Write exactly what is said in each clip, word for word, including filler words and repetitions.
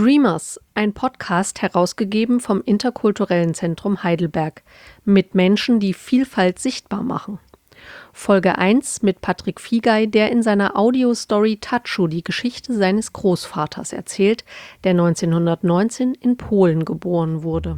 Dreamers, ein Podcast herausgegeben vom Interkulturellen Zentrum Heidelberg mit Menschen, die Vielfalt sichtbar machen. Folge eins mit Patrick Fiegei, der in seiner Audiostory Tatschu die Geschichte seines Großvaters erzählt, der neunzehnhundertneunzehn in Polen geboren wurde.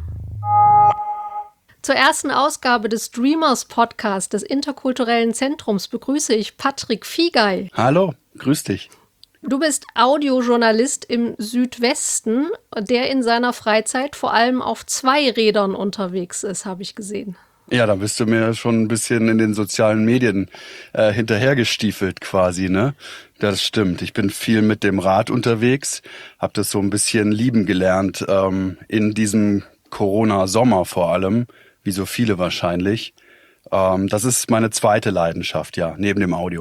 Zur ersten Ausgabe des Dreamers Podcast des Interkulturellen Zentrums begrüße ich Patrick Fiegei. Hallo, grüß dich. Du bist Audiojournalist im Südwesten, der in seiner Freizeit vor allem auf zwei Rädern unterwegs ist, habe ich gesehen. Ja, da bist du mir schon ein bisschen in den sozialen Medien äh, hinterhergestiefelt quasi, ne? Das stimmt. Ich bin viel mit dem Rad unterwegs, habe das so ein bisschen lieben gelernt, ähm, in diesem Corona-Sommer vor allem, wie so viele wahrscheinlich. Ähm, das ist meine zweite Leidenschaft, ja, neben dem Audio.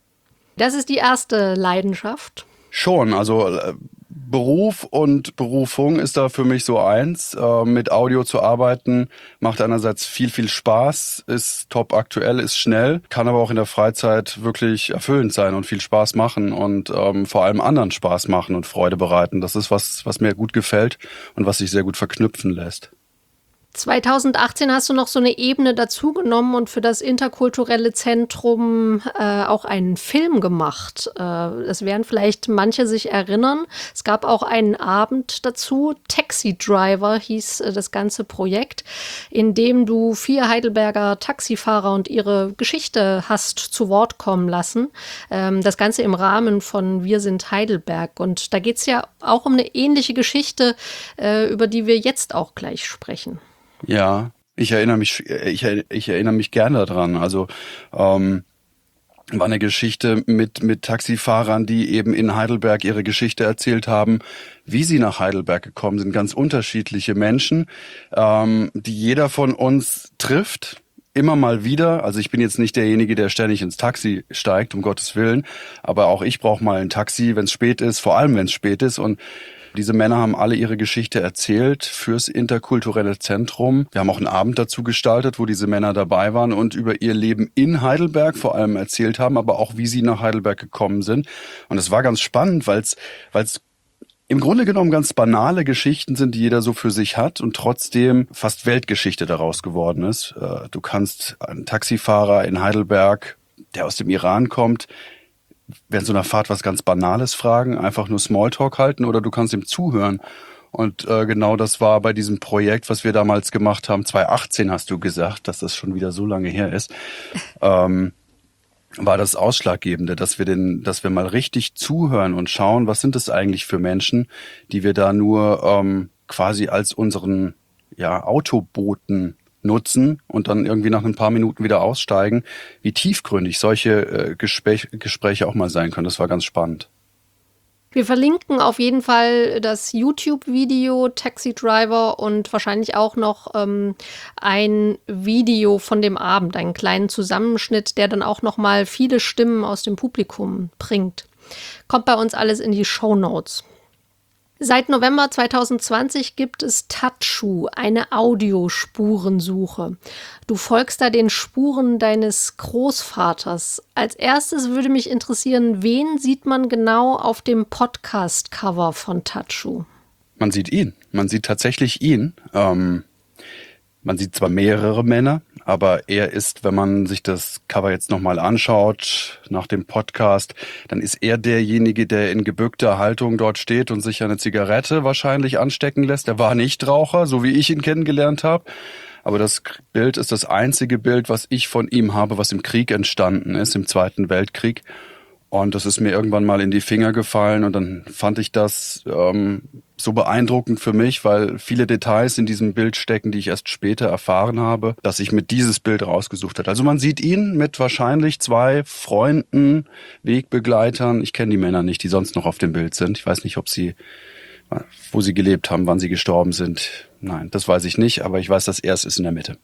Das ist die erste Leidenschaft? Schon, also äh, Beruf und Berufung ist da für mich so eins. Äh, mit Audio zu arbeiten macht einerseits viel, viel Spaß, ist top aktuell, ist schnell, kann aber auch in der Freizeit wirklich erfüllend sein und viel Spaß machen und ähm, vor allem anderen Spaß machen und Freude bereiten. Das ist was, was mir gut gefällt und was sich sehr gut verknüpfen lässt. zweitausendachtzehn hast du noch so eine Ebene dazugenommen und für das Interkulturelle Zentrum äh, auch einen Film gemacht. Äh, das werden vielleicht manche sich erinnern. Es gab auch einen Abend dazu. Taxi Driver hieß äh, das ganze Projekt, in dem du vier Heidelberger Taxifahrer und ihre Geschichte hast zu Wort kommen lassen. Ähm, das Ganze im Rahmen von Wir sind Heidelberg. Und da geht es ja auch um eine ähnliche Geschichte, äh, über die wir jetzt auch gleich sprechen. Ja, ich erinnere mich, ich, ich erinnere mich gerne daran. Also ähm, war eine Geschichte mit mit Taxifahrern, die eben in Heidelberg ihre Geschichte erzählt haben, wie sie nach Heidelberg gekommen sind. Ganz unterschiedliche Menschen, ähm, die jeder von uns trifft. Immer mal wieder, also ich bin jetzt nicht derjenige, der ständig ins Taxi steigt, um Gottes Willen, aber auch ich brauche mal ein Taxi, wenn es spät ist, vor allem wenn es spät ist. Und diese Männer haben alle ihre Geschichte erzählt fürs Interkulturelle Zentrum. Wir haben auch einen Abend dazu gestaltet, wo diese Männer dabei waren und über ihr Leben in Heidelberg vor allem erzählt haben, aber auch wie sie nach Heidelberg gekommen sind. Und es war ganz spannend, weil es weil es im Grunde genommen ganz banale Geschichten sind, die jeder so für sich hat und trotzdem fast Weltgeschichte daraus geworden ist. Du kannst einen Taxifahrer in Heidelberg, der aus dem Iran kommt, während so einer Fahrt was ganz Banales fragen, einfach nur Smalltalk halten oder du kannst ihm zuhören. Und äh, genau das war bei diesem Projekt, was wir damals gemacht haben, zweitausendachtzehn hast du gesagt, dass das schon wieder so lange her ist, ähm, war das Ausschlaggebende, dass wir den, dass wir mal richtig zuhören und schauen, was sind das eigentlich für Menschen, die wir da nur ähm, quasi als unseren ja Autoboten nutzen und dann irgendwie nach ein paar Minuten wieder aussteigen, wie tiefgründig solche äh, Gespräch, Gespräche auch mal sein können. Das war ganz spannend. Wir verlinken auf jeden Fall das YouTube-Video Taxi Driver und wahrscheinlich auch noch ähm, ein Video von dem Abend, einen kleinen Zusammenschnitt, der dann auch noch mal viele Stimmen aus dem Publikum bringt. Kommt bei uns alles in die Shownotes. Seit November zweitausendzwanzig gibt es Tatschu, eine Audiospurensuche. Du folgst da den Spuren deines Großvaters. Als erstes würde mich interessieren, wen sieht man genau auf dem Podcast-Cover von Tatschu? Man sieht ihn. Man sieht tatsächlich ihn. Ähm, man sieht zwar mehrere Männer, aber er ist, wenn man sich das Cover jetzt nochmal anschaut, nach dem Podcast, dann ist er derjenige, der in gebückter Haltung dort steht und sich eine Zigarette wahrscheinlich anstecken lässt. Er war Nichtraucher, so wie ich ihn kennengelernt habe. Aber das Bild ist das einzige Bild, was ich von ihm habe, was im Krieg entstanden ist, im Zweiten Weltkrieg. Und das ist mir irgendwann mal in die Finger gefallen und dann fand ich das ähm, so beeindruckend für mich, weil viele Details in diesem Bild stecken, die ich erst später erfahren habe, dass ich mit dieses Bild rausgesucht habe. Also man sieht ihn mit wahrscheinlich zwei Freunden, Wegbegleitern. Ich kenne die Männer nicht, die sonst noch auf dem Bild sind. Ich weiß nicht, ob sie, wo sie gelebt haben, wann sie gestorben sind. Nein, das weiß ich nicht, aber ich weiß, dass er es ist in der Mitte.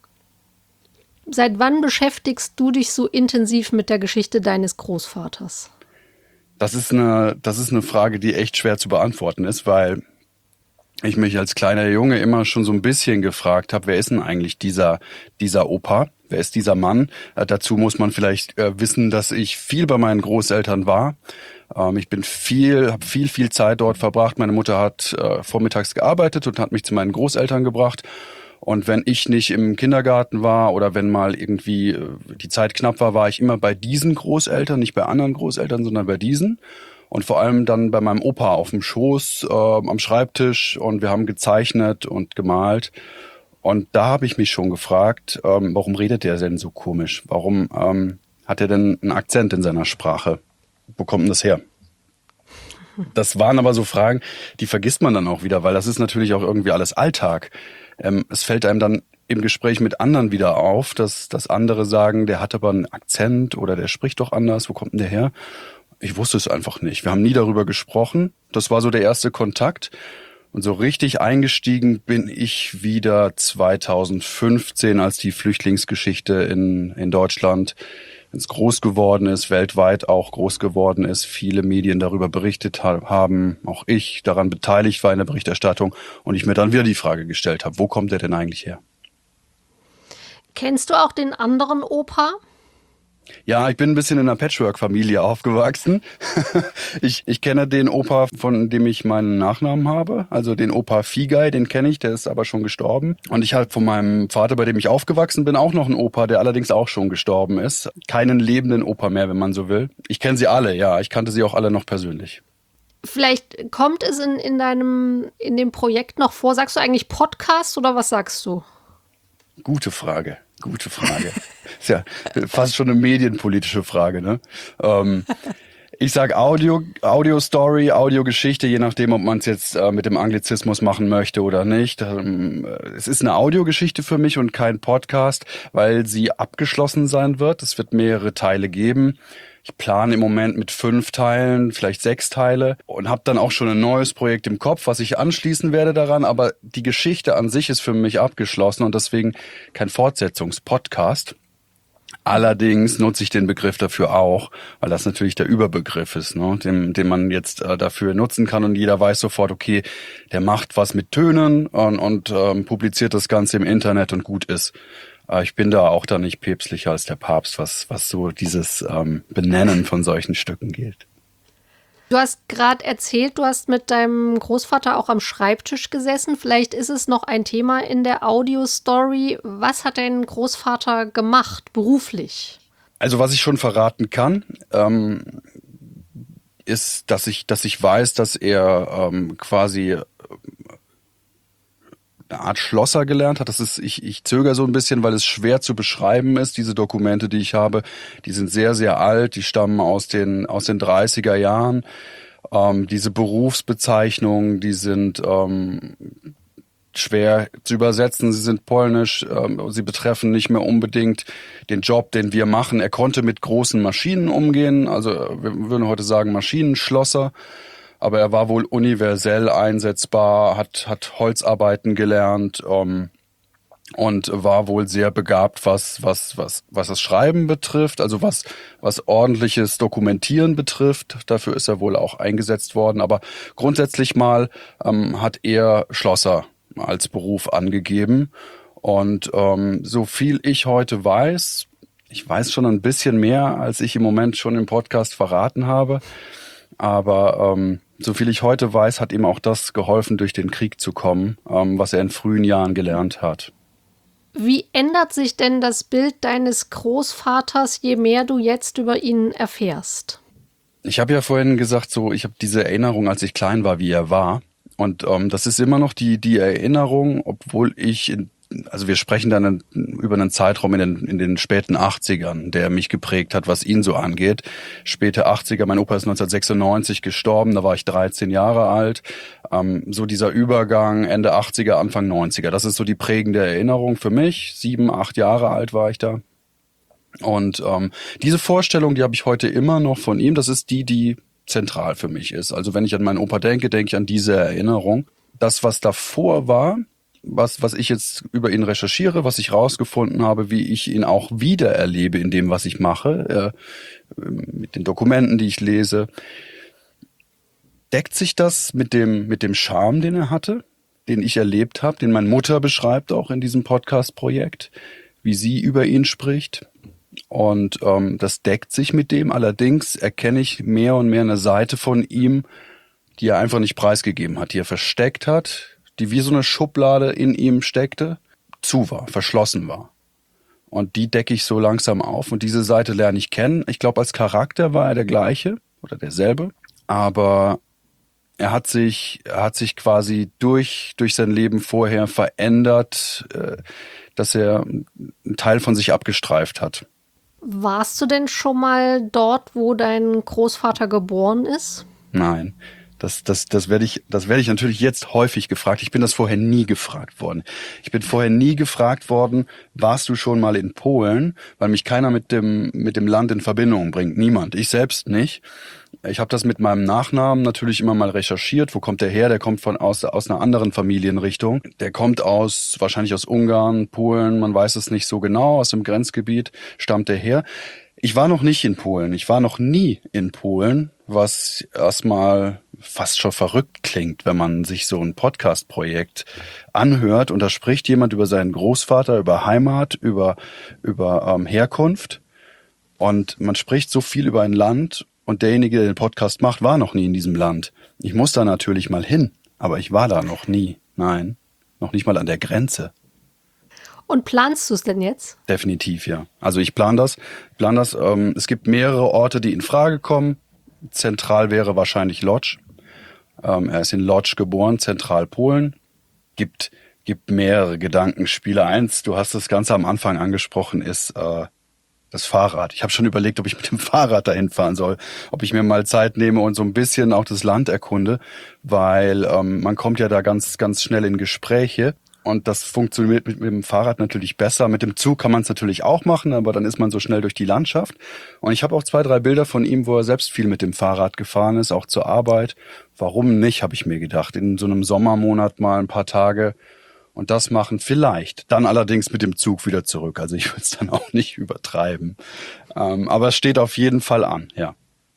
Seit wann beschäftigst du dich so intensiv mit der Geschichte deines Großvaters? Das ist eine, das ist eine Frage, die echt schwer zu beantworten ist, weil ich mich als kleiner Junge immer schon so ein bisschen gefragt habe, wer ist denn eigentlich dieser, dieser Opa? Wer ist dieser Mann? Äh, dazu muss man vielleicht äh, wissen, dass ich viel bei meinen Großeltern war. Ähm, ich bin viel, habe viel, viel Zeit dort verbracht. Meine Mutter hat äh, vormittags gearbeitet und hat mich zu meinen Großeltern gebracht. Und wenn ich nicht im Kindergarten war oder wenn mal irgendwie äh, die Zeit knapp war, war ich immer bei diesen Großeltern, nicht bei anderen Großeltern, sondern bei diesen. Und vor allem dann bei meinem Opa auf dem Schoß, äh, am Schreibtisch, und wir haben gezeichnet und gemalt. Und da habe ich mich schon gefragt, ähm, warum redet der denn so komisch? Warum ähm, hat er denn einen Akzent in seiner Sprache? Wo kommt denn das her? Das waren aber so Fragen, die vergisst man dann auch wieder, weil das ist natürlich auch irgendwie alles Alltag. Ähm, es fällt einem dann im Gespräch mit anderen wieder auf, dass, dass andere sagen, der hat aber einen Akzent oder der spricht doch anders. Wo kommt denn der her? Ich wusste es einfach nicht. Wir haben nie darüber gesprochen. Das war so der erste Kontakt. Und so richtig eingestiegen bin ich wieder zweitausendfünfzehn, als die Flüchtlingsgeschichte in, in Deutschland ins groß geworden ist, weltweit auch groß geworden ist, viele Medien darüber berichtet ha- haben, auch ich daran beteiligt war in der Berichterstattung und ich mir dann wieder die Frage gestellt habe, wo kommt der denn eigentlich her? Kennst du auch den anderen Opa? Ja, ich bin ein bisschen in einer Patchwork-Familie aufgewachsen. ich, ich kenne den Opa, von dem ich meinen Nachnamen habe, also den Opa Figay, den kenne ich, der ist aber schon gestorben. Und ich habe von meinem Vater, bei dem ich aufgewachsen bin, auch noch einen Opa, der allerdings auch schon gestorben ist. Keinen lebenden Opa mehr, wenn man so will. Ich kenne sie alle, ja, ich kannte sie auch alle noch persönlich. Vielleicht kommt es in, in deinem, in dem Projekt noch vor. Sagst du eigentlich Podcast oder was sagst du? Gute Frage, gute Frage. Ist ja fast schon eine medienpolitische Frage, ne? Ähm, ich sag Audio, Audio-Story, Audiogeschichte, je nachdem, ob man es jetzt äh, mit dem Anglizismus machen möchte oder nicht. Ähm, es ist eine Audiogeschichte für mich und kein Podcast, weil sie abgeschlossen sein wird. Es wird mehrere Teile geben. Ich plane im Moment mit fünf Teilen, vielleicht sechs Teile und habe dann auch schon ein neues Projekt im Kopf, was ich anschließen werde daran. Aber die Geschichte an sich ist für mich abgeschlossen und deswegen kein Fortsetzungspodcast. Allerdings nutze ich den Begriff dafür auch, weil das natürlich der Überbegriff ist, ne, den, den man jetzt äh, dafür nutzen kann und jeder weiß sofort, okay, der macht was mit Tönen und, und ähm, publiziert das Ganze im Internet und gut ist. Ich bin da auch da nicht päpstlicher als der Papst, was, was so dieses ähm, Benennen von solchen Stücken gilt. Du hast gerade erzählt, du hast mit deinem Großvater auch am Schreibtisch gesessen. Vielleicht ist es noch ein Thema in der Audio-Story. Was hat dein Großvater gemacht, beruflich? Also was ich schon verraten kann, ähm, ist, dass ich, dass ich weiß, dass er ähm, quasi eine Art Schlosser gelernt hat. Das ist, ich, ich zögere so ein bisschen, weil es schwer zu beschreiben ist. Diese Dokumente, die ich habe, die sind sehr, sehr alt. Die stammen aus den, aus den dreißiger Jahren. Ähm, diese Berufsbezeichnungen, die sind ähm, schwer zu übersetzen. Sie sind polnisch. Ähm, sie betreffen nicht mehr unbedingt den Job, den wir machen. Er konnte mit großen Maschinen umgehen. Also wir würden heute sagen Maschinenschlosser. Aber er war wohl universell einsetzbar, hat, hat Holzarbeiten gelernt ähm, und war wohl sehr begabt, was, was, was, was das Schreiben betrifft, also was, was ordentliches Dokumentieren betrifft. Dafür ist er wohl auch eingesetzt worden. Aber grundsätzlich mal ähm, hat er Schlosser als Beruf angegeben. Und ähm, so viel ich heute weiß, ich weiß schon ein bisschen mehr, als ich im Moment schon im Podcast verraten habe. Aber ähm, so viel ich heute weiß, hat ihm auch das geholfen, durch den Krieg zu kommen, ähm, was er in frühen Jahren gelernt hat. Wie ändert sich denn das Bild deines Großvaters, je mehr du jetzt über ihn erfährst? Ich habe ja vorhin gesagt, so ich habe diese Erinnerung, als ich klein war, wie er war. Und ähm, das ist immer noch die die Erinnerung, obwohl ich in Also wir sprechen dann über einen Zeitraum in den, in den späten achtzigern, der mich geprägt hat, was ihn so angeht. Späte achtziger, mein Opa ist neunzehnhundertsechsundneunzig gestorben, da war ich dreizehn Jahre alt. Ähm, so dieser Übergang Ende achtziger, Anfang neunziger, das ist so die prägende Erinnerung für mich. Sieben, acht Jahre alt war ich da. Und ähm, diese Vorstellung, die habe ich heute immer noch von ihm, das ist die, die zentral für mich ist. Also wenn ich an meinen Opa denke, denke ich an diese Erinnerung. Das, was davor war, was was ich jetzt über ihn recherchiere, was ich rausgefunden habe, wie ich ihn auch wiedererlebe in dem, was ich mache, äh, mit den Dokumenten, die ich lese, deckt sich das mit dem mit dem Charme, den er hatte, den ich erlebt habe, den meine Mutter beschreibt auch in diesem Podcast-Projekt, wie sie über ihn spricht. Und ähm, das deckt sich mit dem. Allerdings erkenne ich mehr und mehr eine Seite von ihm, die er einfach nicht preisgegeben hat, die er versteckt hat, die wie so eine Schublade in ihm steckte, zu war, verschlossen war. Und die decke ich so langsam auf. Und diese Seite lerne ich kennen. Ich glaube, als Charakter war er der gleiche oder derselbe. Aber er hat sich, er hat sich quasi durch, durch sein Leben vorher verändert, äh, dass er einen Teil von sich abgestreift hat. Warst du denn schon mal dort, wo dein Großvater geboren ist? Nein. Das, das, das werde ich, das werde ich natürlich jetzt häufig gefragt. Ich bin das vorher nie gefragt worden. Ich bin vorher nie gefragt worden, warst du schon mal in Polen? Weil mich keiner mit dem, mit dem Land in Verbindung bringt. Niemand. Ich selbst nicht. Ich habe das mit meinem Nachnamen natürlich immer mal recherchiert. Wo kommt der her? Der kommt von aus, aus einer anderen Familienrichtung. Der kommt aus, wahrscheinlich aus Ungarn, Polen, man weiß es nicht so genau, aus dem Grenzgebiet stammt er her. Ich war noch nicht in Polen. Ich war noch nie in Polen, was erstmal fast schon verrückt klingt, wenn man sich so ein Podcast-Projekt anhört und da spricht jemand über seinen Großvater, über Heimat, über, über ähm, Herkunft und man spricht so viel über ein Land und derjenige, der den Podcast macht, war noch nie in diesem Land. Ich muss da natürlich mal hin, aber ich war da noch nie. Nein, noch nicht mal an der Grenze. Und planst du es denn jetzt? Definitiv, ja. Also ich plane das. Plan das. Ähm, es gibt mehrere Orte, die in Frage kommen. Zentral wäre wahrscheinlich Lodz. Ähm, er ist in Lodz geboren, Zentralpolen. Gibt gibt mehrere Gedankenspiele. Eins, du hast das Ganze am Anfang angesprochen, ist äh, das Fahrrad. Ich habe schon überlegt, ob ich mit dem Fahrrad dahin fahren soll, ob ich mir mal Zeit nehme und so ein bisschen auch das Land erkunde, weil ähm, man kommt ja da ganz ganz schnell in Gespräche. Und das funktioniert mit, mit dem Fahrrad natürlich besser. Mit dem Zug kann man es natürlich auch machen, aber dann ist man so schnell durch die Landschaft. Und ich habe auch zwei, drei Bilder von ihm, wo er selbst viel mit dem Fahrrad gefahren ist, auch zur Arbeit. Warum nicht, habe ich mir gedacht. In so einem Sommermonat mal ein paar Tage und das machen vielleicht. Dann allerdings mit dem Zug wieder zurück. Also ich will es dann auch nicht übertreiben. Ähm, aber es steht auf jeden Fall an, ja.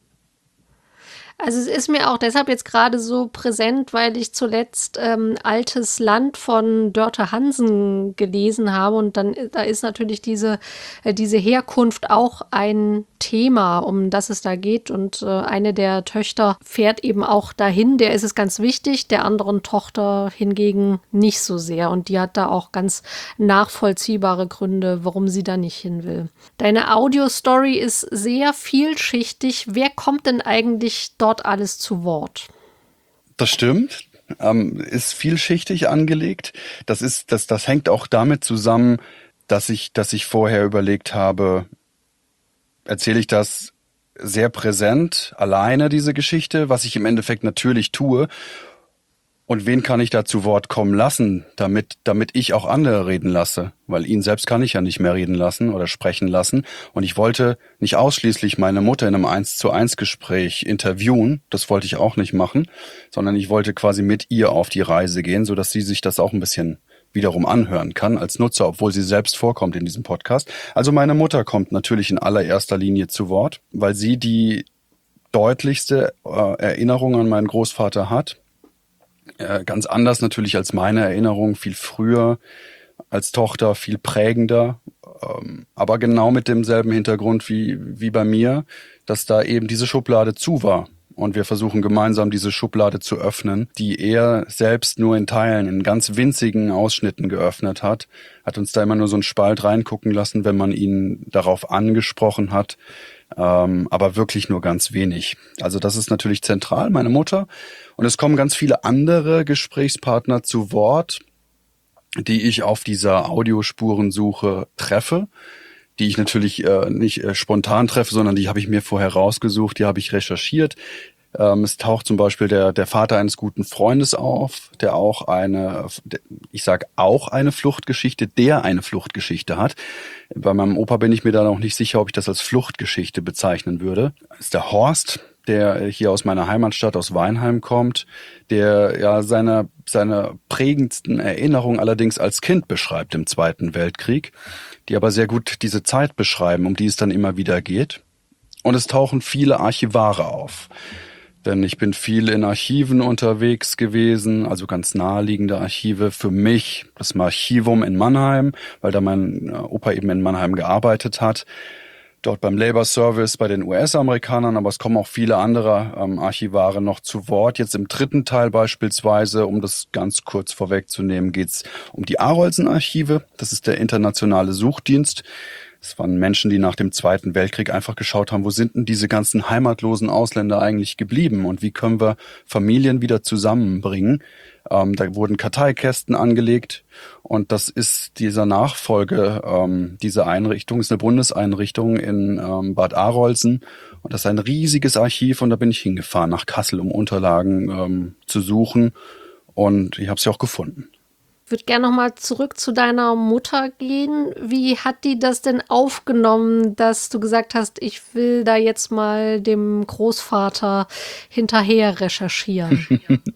Also es ist mir auch deshalb jetzt gerade so präsent, weil ich zuletzt ähm, Altes Land von Dörte Hansen gelesen habe und dann da ist natürlich diese, äh, diese Herkunft auch ein Thema, um das es da geht und äh, eine der Töchter fährt eben auch dahin, der ist es ganz wichtig, der anderen Tochter hingegen nicht so sehr und die hat da auch ganz nachvollziehbare Gründe, warum sie da nicht hin will. Deine Audio-Story ist sehr vielschichtig. Wer kommt denn eigentlich dort alles zu Wort? Das stimmt, ähm, ist vielschichtig angelegt. Das ist, das, das hängt auch damit zusammen, dass ich, dass ich vorher überlegt habe, erzähle ich das sehr präsent, alleine diese Geschichte, was ich im Endeffekt natürlich tue. Und wen kann ich da zu Wort kommen lassen, damit, damit ich auch andere reden lasse? Weil ihn selbst kann ich ja nicht mehr reden lassen oder sprechen lassen. Und ich wollte nicht ausschließlich meine Mutter in einem eins zu eins Gespräch interviewen. Das wollte ich auch nicht machen, sondern ich wollte quasi mit ihr auf die Reise gehen, sodass sie sich das auch ein bisschen wiederum anhören kann als Nutzer, obwohl sie selbst vorkommt in diesem Podcast. Also meine Mutter kommt natürlich in allererster Linie zu Wort, weil sie die deutlichste äh, Erinnerung an meinen Großvater hat. Äh, ganz anders natürlich als meine Erinnerung, viel früher als Tochter, viel prägender, ähm, aber genau mit demselben Hintergrund wie, wie bei mir, dass da eben diese Schublade zu war. Und wir versuchen gemeinsam diese Schublade zu öffnen, die er selbst nur in Teilen, in ganz winzigen Ausschnitten geöffnet hat, hat uns da immer nur so einen Spalt reingucken lassen, wenn man ihn darauf angesprochen hat, ähm, aber wirklich nur ganz wenig. Also das ist natürlich zentral, meine Mutter. Und es kommen ganz viele andere Gesprächspartner zu Wort, die ich auf dieser Audiospurensuche treffe, die ich natürlich äh, nicht äh, spontan treffe, sondern die habe ich mir vorher rausgesucht, die habe ich recherchiert. Ähm, es taucht zum Beispiel der, der Vater eines guten Freundes auf, der auch eine, ich sag auch eine Fluchtgeschichte, der eine Fluchtgeschichte hat. Bei meinem Opa bin ich mir da noch nicht sicher, ob ich das als Fluchtgeschichte bezeichnen würde. Das ist der Horst, der hier aus meiner Heimatstadt, aus Weinheim kommt, der ja seine, seine prägendsten Erinnerungen allerdings als Kind beschreibt im Zweiten Weltkrieg, die aber sehr gut diese Zeit beschreiben, um die es dann immer wieder geht. Und es tauchen viele Archivare auf. Denn ich bin viel in Archiven unterwegs gewesen, also ganz naheliegende Archive. Für mich das Archivum in Mannheim, weil da mein Opa eben in Mannheim gearbeitet hat. dort beim Labor Service bei den U S-Amerikanern, aber es kommen auch viele andere ähm, Archivare noch zu Wort. Jetzt im dritten Teil beispielsweise, um das ganz kurz vorwegzunehmen, geht es um die Arolsen-Archive. Das ist der internationale Suchdienst. Es waren Menschen, die nach dem Zweiten Weltkrieg einfach geschaut haben, wo sind denn diese ganzen heimatlosen Ausländer eigentlich geblieben und wie können wir Familien wieder zusammenbringen. Ähm, da wurden Karteikästen angelegt und das ist dieser Nachfolge ähm, dieser Einrichtung, ist eine Bundeseinrichtung in ähm, Bad Arolsen und das ist ein riesiges Archiv und da bin ich hingefahren nach Kassel, um Unterlagen ähm, zu suchen und ich habe sie auch gefunden. Ich würde gerne noch mal zurück zu deiner Mutter gehen. Wie hat die das denn aufgenommen, dass du gesagt hast, ich will da jetzt mal dem Großvater hinterher recherchieren?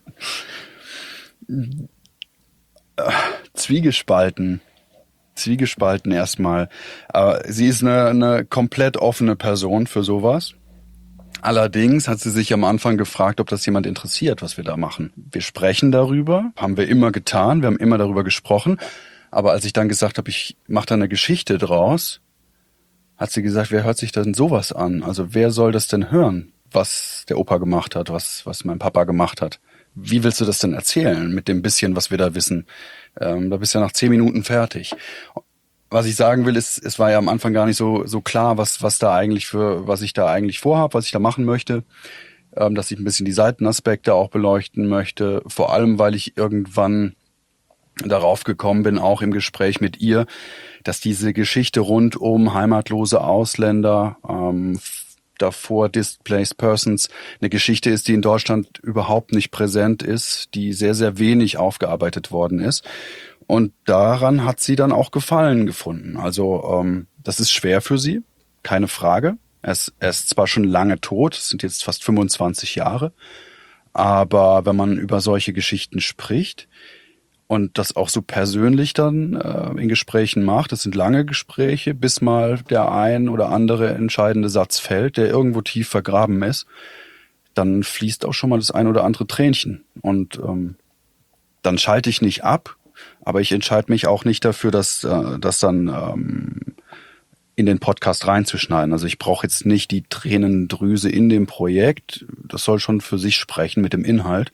Zwiegespalten. Zwiegespalten erstmal. Aber sie ist eine, eine komplett offene Person für sowas. Allerdings hat sie sich am Anfang gefragt, ob das jemand interessiert, was wir da machen. Wir sprechen darüber, haben wir immer getan, wir haben immer darüber gesprochen. Aber als ich dann gesagt habe, ich mache da eine Geschichte draus, hat sie gesagt, wer hört sich denn sowas an? Also wer soll das denn hören, was der Opa gemacht hat, was, was mein Papa gemacht hat? Wie willst du das denn erzählen mit dem bisschen, was wir da wissen? Ähm, da bist du ja nach zehn Minuten fertig. Was ich sagen will, ist, es war ja am Anfang gar nicht so so klar, was was da eigentlich für, was ich da eigentlich vorhabe, was ich da machen möchte, ähm, dass ich ein bisschen die Seitenaspekte auch beleuchten möchte. Vor allem, weil ich irgendwann darauf gekommen bin, auch im Gespräch mit ihr, dass diese Geschichte rund um heimatlose Ausländer, ähm, davor Displaced Persons, eine Geschichte ist, die in Deutschland überhaupt nicht präsent ist, die sehr, sehr wenig aufgearbeitet worden ist. Und daran hat sie dann auch Gefallen gefunden. Also ähm, das ist schwer für sie, keine Frage. Er ist, er ist zwar schon lange tot, es sind jetzt fast fünfundzwanzig Jahre, aber wenn man über solche Geschichten spricht und das auch so persönlich dann äh, in Gesprächen macht, das sind lange Gespräche, bis mal der ein oder andere entscheidende Satz fällt, der irgendwo tief vergraben ist, dann fließt auch schon mal das ein oder andere Tränchen. Und ähm, dann schalte ich nicht ab, aber ich entscheide mich auch nicht dafür, dass äh, das dann ähm, in den Podcast reinzuschneiden. Also ich brauche jetzt nicht die Tränendrüse in dem Projekt. Das soll schon für sich sprechen mit dem Inhalt.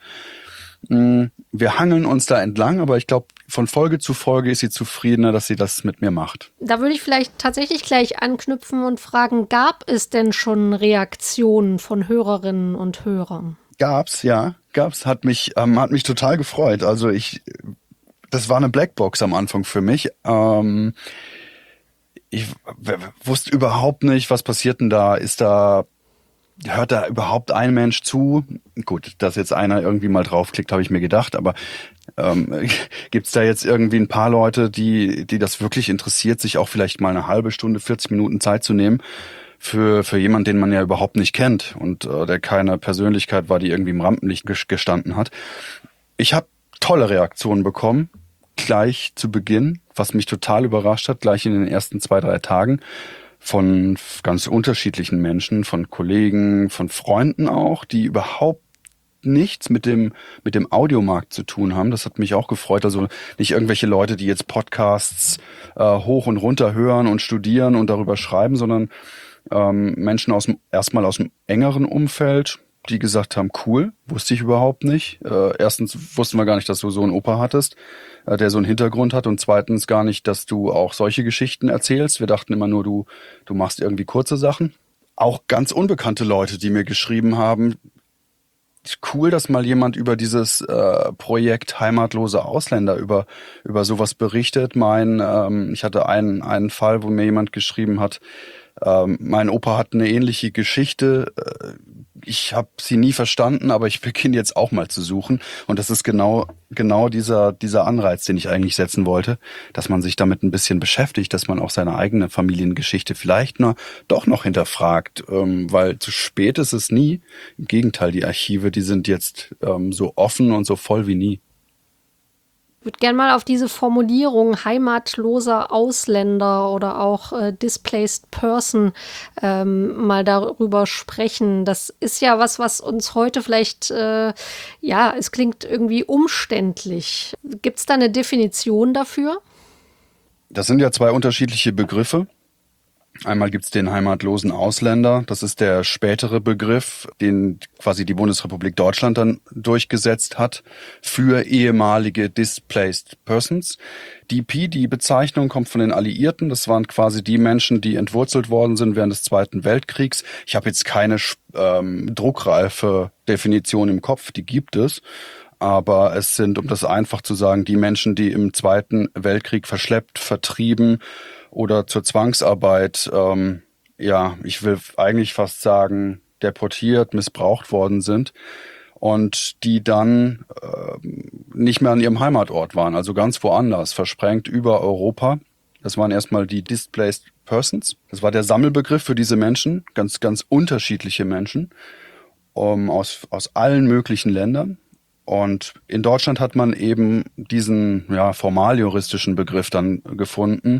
Wir hangeln uns da entlang, aber ich glaube, von Folge zu Folge ist sie zufriedener, dass sie das mit mir macht. Da würde ich vielleicht tatsächlich gleich anknüpfen und fragen, gab es denn schon Reaktionen von Hörerinnen und Hörern? Gab's, ja, gab's. Hat mich, ähm, hat mich total gefreut. Also ich, das war eine Blackbox am Anfang für mich. Ähm, ich w- wusste überhaupt nicht, was passiert denn da. Ist da, hört da überhaupt ein Mensch zu? Gut, dass jetzt einer irgendwie mal draufklickt, habe ich mir gedacht. Aber ähm, gibt's da jetzt irgendwie ein paar Leute, die, die das wirklich interessiert, sich auch vielleicht mal eine halbe Stunde, vierzig Minuten Zeit zu nehmen? Für, für jemanden, den man ja überhaupt nicht kennt und äh, der keine Persönlichkeit war, die irgendwie im Rampenlicht ges- gestanden hat. Ich habe tolle Reaktionen bekommen, gleich zu Beginn, was mich total überrascht hat, gleich in den ersten zwei, drei Tagen, von ganz unterschiedlichen Menschen, von Kollegen, von Freunden auch, die überhaupt nichts mit dem mit dem Audiomarkt zu tun haben. Das hat mich auch gefreut. Also nicht irgendwelche Leute, die jetzt Podcasts äh, hoch und runter hören und studieren und darüber schreiben, sondern ähm, Menschen aus dem, erstmal aus dem engeren Umfeld, die gesagt haben, cool, wusste ich überhaupt nicht. Äh, erstens wussten wir gar nicht, dass du so einen Opa hattest, äh, der so einen Hintergrund hat, und zweitens gar nicht, dass du auch solche Geschichten erzählst. Wir dachten immer nur, du du machst irgendwie kurze Sachen. Auch ganz unbekannte Leute, die mir geschrieben haben, cool, dass mal jemand über dieses äh, Projekt heimatlose Ausländer über über sowas berichtet. Mein, ähm, ich hatte einen einen Fall, wo mir jemand geschrieben hat, ähm, mein Opa hat eine ähnliche Geschichte. Äh, ich habe sie nie verstanden, aber ich beginne jetzt auch mal zu suchen. Und das ist genau genau dieser dieser Anreiz, den ich eigentlich setzen wollte, dass man sich damit ein bisschen beschäftigt, dass man auch seine eigene Familiengeschichte vielleicht nur doch noch hinterfragt, ähm, weil zu spät ist es nie. Im Gegenteil, die Archive, die sind jetzt ähm, so offen und so voll wie nie. Ich würde gerne mal auf diese Formulierung heimatloser Ausländer oder auch äh, Displaced Person ähm, mal darüber sprechen. Das ist ja was, was uns heute vielleicht, äh, ja, es klingt irgendwie umständlich. Gibt es da eine Definition dafür? Das sind ja zwei unterschiedliche Begriffe. Einmal gibt's den heimatlosen Ausländer. Das ist der spätere Begriff, den quasi die Bundesrepublik Deutschland dann durchgesetzt hat für ehemalige Displaced Persons. D P, die Bezeichnung, kommt von den Alliierten. Das waren quasi die Menschen, die entwurzelt worden sind während des Zweiten Weltkriegs. Ich habe jetzt keine ähm, druckreife Definition im Kopf, die gibt es. Aber es sind, um das einfach zu sagen, die Menschen, die im Zweiten Weltkrieg verschleppt, vertrieben oder zur Zwangsarbeit, ähm, ja, ich will eigentlich fast sagen, deportiert, missbraucht worden sind und die dann äh, nicht mehr an ihrem Heimatort waren, also ganz woanders, versprengt über Europa. Das waren erstmal die Displaced Persons. Das war der Sammelbegriff für diese Menschen, ganz, ganz unterschiedliche Menschen um, aus, aus allen möglichen Ländern. Und in Deutschland hat man eben diesen ja, formaljuristischen Begriff dann gefunden,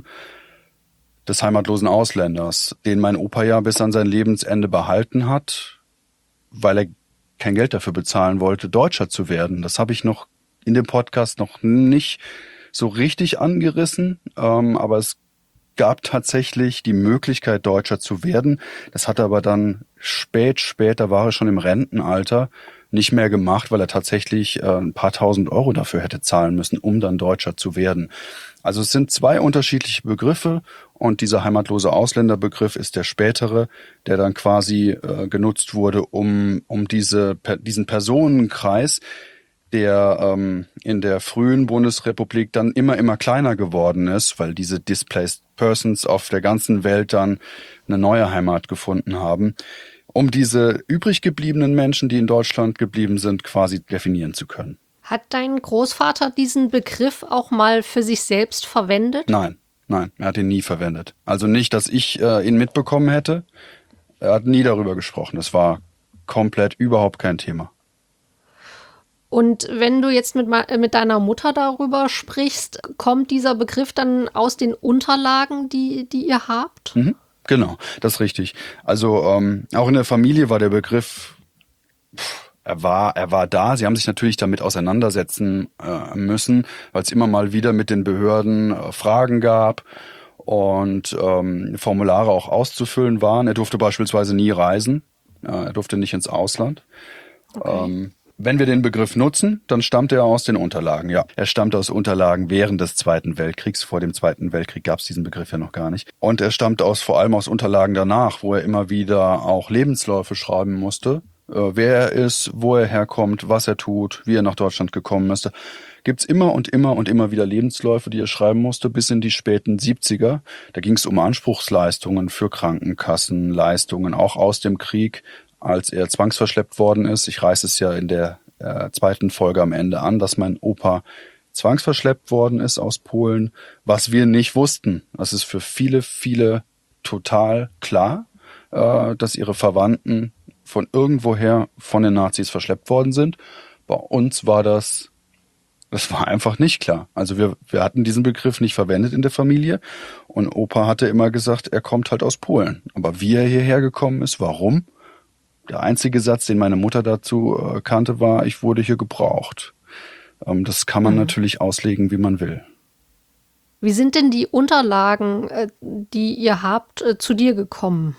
des heimatlosen Ausländers, den mein Opa ja bis an sein Lebensende behalten hat, weil er kein Geld dafür bezahlen wollte, Deutscher zu werden. Das habe ich noch in dem Podcast noch nicht so richtig angerissen, ähm, aber es gab tatsächlich die Möglichkeit, Deutscher zu werden. Das hat er aber dann spät, später war er schon im Rentenalter, nicht mehr gemacht, weil er tatsächlich äh, ein paar tausend Euro dafür hätte zahlen müssen, um dann Deutscher zu werden. Also es sind zwei unterschiedliche Begriffe und dieser heimatlose Ausländerbegriff ist der spätere, der dann quasi äh, genutzt wurde, um um diese diesen Personenkreis, der ähm, in der frühen Bundesrepublik dann immer, immer kleiner geworden ist, weil diese Displaced Persons auf der ganzen Welt dann eine neue Heimat gefunden haben, um diese übrig gebliebenen Menschen, die in Deutschland geblieben sind, quasi definieren zu können. Hat dein Großvater diesen Begriff auch mal für sich selbst verwendet? Nein, nein, er hat ihn nie verwendet. Also nicht, dass ich äh, ihn mitbekommen hätte. Er hat nie darüber gesprochen. Das war komplett überhaupt kein Thema. Und wenn du jetzt mit, mit deiner Mutter darüber sprichst, kommt dieser Begriff dann aus den Unterlagen, die, die ihr habt? Mhm, genau, das ist richtig. Also ähm, auch in der Familie war der Begriff, pff, er war, er war da. Sie haben sich natürlich damit auseinandersetzen äh, müssen, weil es immer mal wieder mit den Behörden äh, Fragen gab und ähm, Formulare auch auszufüllen waren. Er durfte beispielsweise nie reisen. Äh, er durfte nicht ins Ausland. Okay. Ähm, Wenn wir den Begriff nutzen, dann stammt er aus den Unterlagen, ja. Er stammt aus Unterlagen während des Zweiten Weltkriegs. Vor dem Zweiten Weltkrieg gab es diesen Begriff ja noch gar nicht. Und er stammt aus vor allem aus Unterlagen danach, wo er immer wieder auch Lebensläufe schreiben musste. Äh, wer er ist, wo er herkommt, was er tut, wie er nach Deutschland gekommen ist. Gibt's immer und immer und immer wieder Lebensläufe, die er schreiben musste, bis in die späten siebziger. Da ging es um Anspruchsleistungen für Krankenkassen, Leistungen auch aus dem Krieg, als er zwangsverschleppt worden ist. Ich reiße es ja in der äh, zweiten Folge am Ende an, dass mein Opa zwangsverschleppt worden ist aus Polen, was wir nicht wussten. Das ist für viele, viele total klar, äh, dass ihre Verwandten von irgendwoher von den Nazis verschleppt worden sind. Bei uns war das, das war einfach nicht klar. Also wir, wir hatten diesen Begriff nicht verwendet in der Familie und Opa hatte immer gesagt, er kommt halt aus Polen. Aber wie er hierher gekommen ist, warum? Der einzige Satz, den meine Mutter dazu äh, kannte, war, ich wurde hier gebraucht. Ähm, das kann man mhm. natürlich auslegen, wie man will. Wie sind denn die Unterlagen, äh, die ihr habt, äh, zu dir gekommen?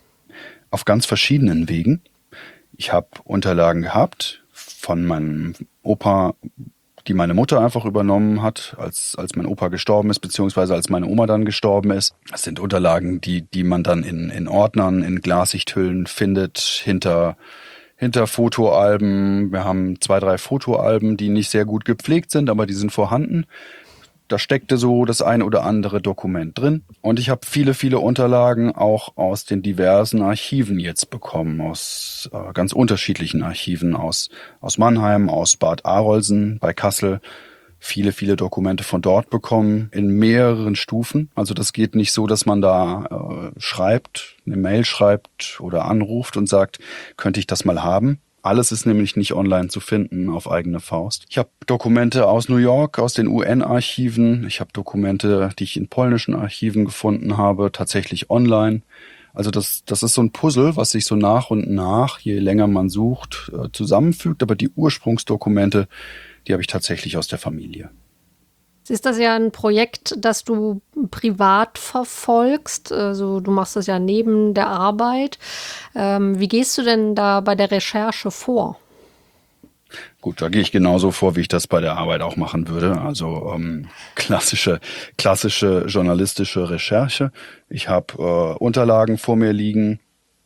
Auf ganz verschiedenen Wegen. Ich habe Unterlagen gehabt von meinem Opa, die meine Mutter einfach übernommen hat, als als mein Opa gestorben ist, beziehungsweise als meine Oma dann gestorben ist. Das sind Unterlagen, die die man dann in in Ordnern, in Glassichthüllen findet, hinter hinter Fotoalben. Wir haben zwei, drei Fotoalben, die nicht sehr gut gepflegt sind, aber die sind vorhanden. Da steckte so das ein oder andere Dokument drin. Und ich habe viele, viele Unterlagen auch aus den diversen Archiven jetzt bekommen, aus äh, ganz unterschiedlichen Archiven, aus aus Mannheim, aus Bad Arolsen bei Kassel. Viele, viele Dokumente von dort bekommen, in mehreren Stufen. Also das geht nicht so, dass man da äh, schreibt, eine Mail schreibt oder anruft und sagt, könnte ich das mal haben? Alles ist nämlich nicht online zu finden auf eigene Faust. Ich habe Dokumente aus New York, aus den U N-Archiven. Ich habe Dokumente, die ich in polnischen Archiven gefunden habe, tatsächlich online. Also das, das ist so ein Puzzle, was sich so nach und nach, je länger man sucht, zusammenfügt. Aber die Ursprungsdokumente, die habe ich tatsächlich aus der Familie. Ist das ja ein Projekt, das du privat verfolgst? Also du machst das ja neben der Arbeit. Ähm, wie gehst du denn da bei der Recherche vor? Gut, da gehe ich genauso vor, wie ich das bei der Arbeit auch machen würde. Also ähm, klassische, klassische journalistische Recherche. Ich habe äh, Unterlagen vor mir liegen.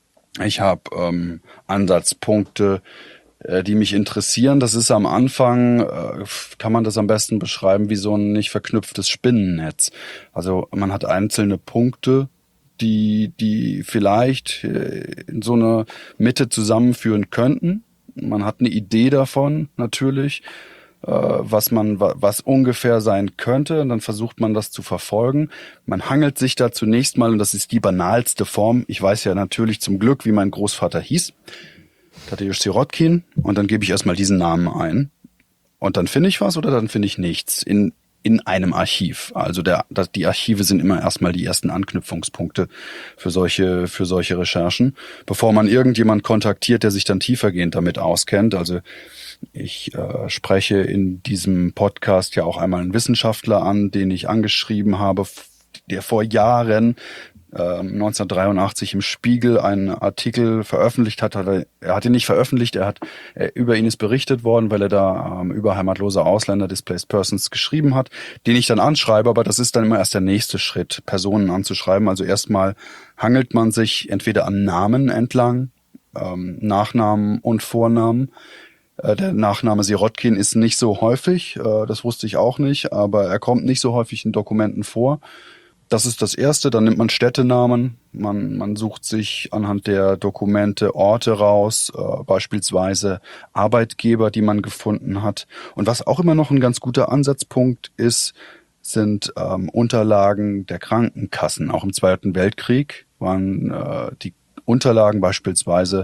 Ich habe ähm, Ansatzpunkte, äh, die mich interessieren. Das ist am Anfang, äh, kann man das am besten beschreiben wie so ein nicht verknüpftes Spinnennetz. Also man hat einzelne Punkte, die, die vielleicht äh, in so eine Mitte zusammenführen könnten. Man hat eine Idee davon, natürlich, äh, was man, was ungefähr sein könnte. Und dann versucht man das zu verfolgen. Man hangelt sich da zunächst mal, und das ist die banalste Form. Ich weiß ja natürlich zum Glück, wie mein Großvater hieß. Tadeusz Sirotkin. Und dann gebe ich erstmal diesen Namen ein. Und dann finde ich was oder dann finde ich nichts. In, in einem Archiv. Also der, das, die Archive sind immer erstmal die ersten Anknüpfungspunkte für solche, für solche Recherchen, bevor man irgendjemand kontaktiert, der sich dann tiefergehend damit auskennt. Also ich äh, spreche in diesem Podcast ja auch einmal einen Wissenschaftler an, den ich angeschrieben habe, der vor Jahren neunzehnhundertdreiundachtzig im Spiegel einen Artikel veröffentlicht hat. Er, er hat ihn nicht veröffentlicht, er hat er, über ihn ist berichtet worden, weil er da ähm, über heimatlose Ausländer, Displaced Persons geschrieben hat, den ich dann anschreibe, aber das ist dann immer erst der nächste Schritt, Personen anzuschreiben. Also erstmal hangelt man sich entweder an Namen entlang, ähm, Nachnamen und Vornamen. Äh, der Nachname Sirotkin ist nicht so häufig, äh, das wusste ich auch nicht, aber er kommt nicht so häufig in Dokumenten vor. Das ist das Erste, dann nimmt man Städtenamen, man, man sucht sich anhand der Dokumente Orte raus, äh, beispielsweise Arbeitgeber, die man gefunden hat. Und was auch immer noch ein ganz guter Ansatzpunkt ist, sind ähm, Unterlagen der Krankenkassen. Auch im Zweiten Weltkrieg waren äh, die Unterlagen beispielsweise